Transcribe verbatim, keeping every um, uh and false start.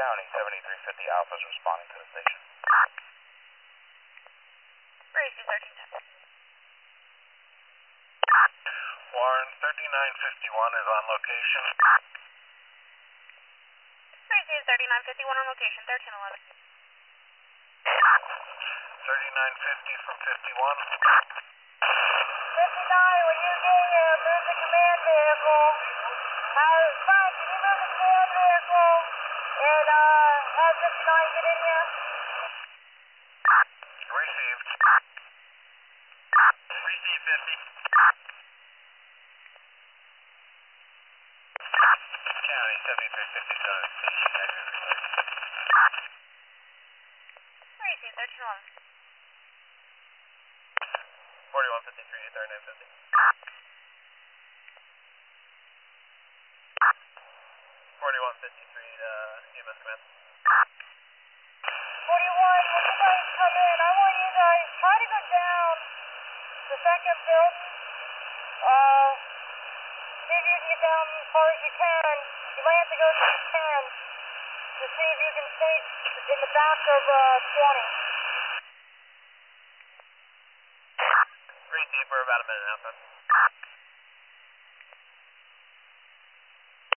County seventy-three fifty Alpha is responding to the station. Receive thirteen ten. Warren, thirty-nine fifty-one is on location. Receive thirty-nine fifty-one on location, thirteen eleven. thirty-nine fifty from fifty-one. fifty-nine, will you get uh, move the command vehicle? Uh, Frank, can you move the command vehicle and uh, have fifty-nine get in here? Received. Receive fifty. County seventy-three fifty is on station. Receive thirteen eleven. forty-one fifty-three, thirty-nine fifty. forty-one fifty-three, uh, E M S command. forty-one, when you guys come in, I want you guys try to go down the second building. Uh, see if you can get down as far as you can. You might have to go to ten to see if you can stay in the back of uh, twenty. Receive for about a minute now, son.